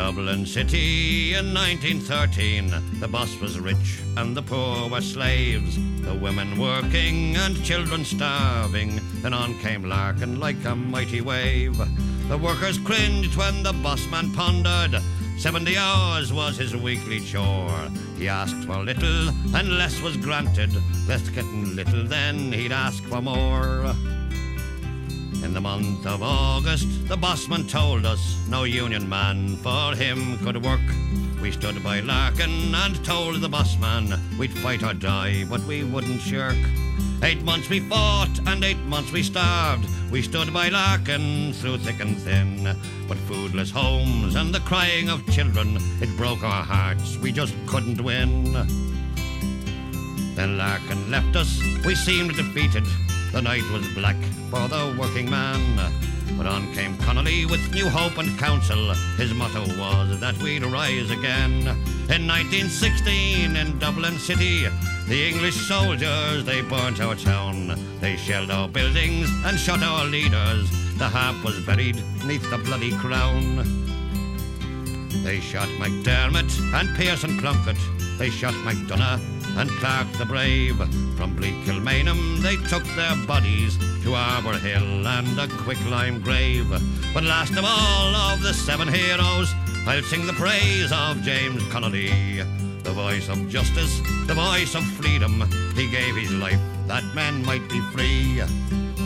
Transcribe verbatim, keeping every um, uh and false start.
Dublin City in nineteen thirteen, the boss was rich and the poor were slaves, the women working and children starving. Then on came Larkin like a mighty wave. The workers cringed when the boss man pondered. Seventy hours was his weekly chore. He asked for little and less was granted. Less getting little, then he'd ask for more. In the month of August, the bossman told us no union man for him could work. We stood by Larkin and told the bossman we'd fight or die, but we wouldn't shirk. Eight months we fought and eight months we starved. We stood by Larkin through thick and thin. But foodless homes and the crying of children, it broke our hearts, we just couldn't win. Then Larkin left us, we seemed defeated. The night was black for the working man. But on came Connolly with new hope and counsel. His motto was that we'd rise again. In nineteen sixteen in Dublin City, the English soldiers, they burnt our town. They shelled our buildings and shot our leaders. The harp was buried neath the bloody crown. They shot McDermott and Pearson Plunkett. They shot McDonough and Clark the Brave. From Bleak Kilmainham they took their bodies to Arbor Hill and a quicklime grave. But last of all of the seven heroes, I'll sing the praise of James Connolly. The voice of justice, the voice of freedom. He gave his life that men might be free.